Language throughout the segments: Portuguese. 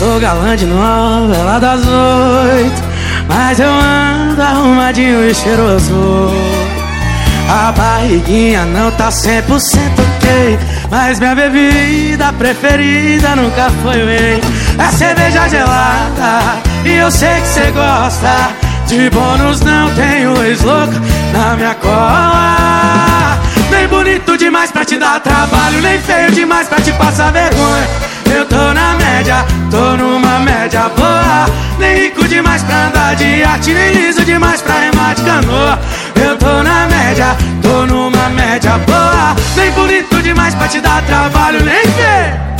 Sou galã de novela das 8, mas eu ando arrumadinho e cheiroso. A barriguinha não tá 100% ok, mas minha bebida preferida nunca foi whey. É cerveja gelada e eu sei que cê gosta. De bônus não tenho ex-louca na minha cola. Nem bonito demais pra te dar trabalho, nem feio demais pra te passar vergonha. Eu tô na média, tô numa média boa. Nem rico demais pra andar de iate, nem liso demais pra remar de canoa. Eu tô na média, tô numa média boa. Nem bonito demais pra te dar trabalho, nem feio.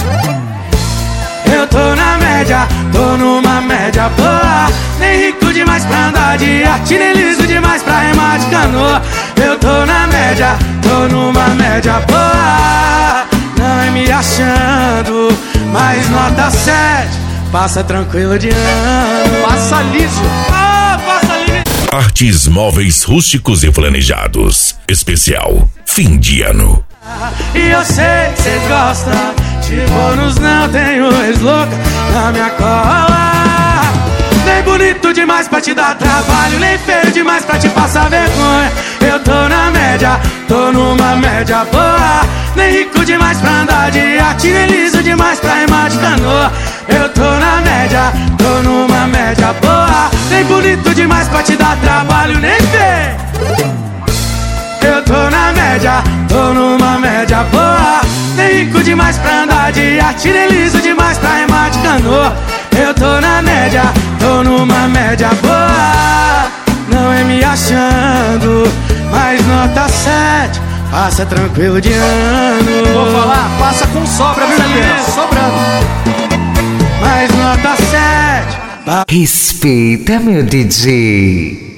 Eu tô na média, tô numa média boa. Nem rico demais pra andar de iate, nem liso demais pra remar de canoa. Eu tô na média, tô numa média boa. Não é me achando, mas nota 7. Passa tranquilo de ano. Passa liso. Passa liso. Artes móveis rústicos e planejados. Especial fim de ano. E eu sei que cês gostam. De bônus não tenho ex-louca na minha cola. Nem bonito demais pra te dar trabalho, nem feio demais pra te passar vergonha. Eu tô na média, tô numa média boa. Nem rico demais pra andar de iate, nem liso demais pra remar de canoa. Eu tô na média, tô numa média boa. Nem bonito demais pra te dar trabalho, nem feio. Eu tô na média, tô numa média boa. Nem rico demais pra andar de iate, nem liso demais pra remar de canoa. Eu tô na média, tô numa média boa. Não é me achando, mas nota 7. Passa tranquilo de ano. Vou falar, passa com sobra, viu, Juliano? Sobrando. Mas nota 7. Respeita, meu DJ.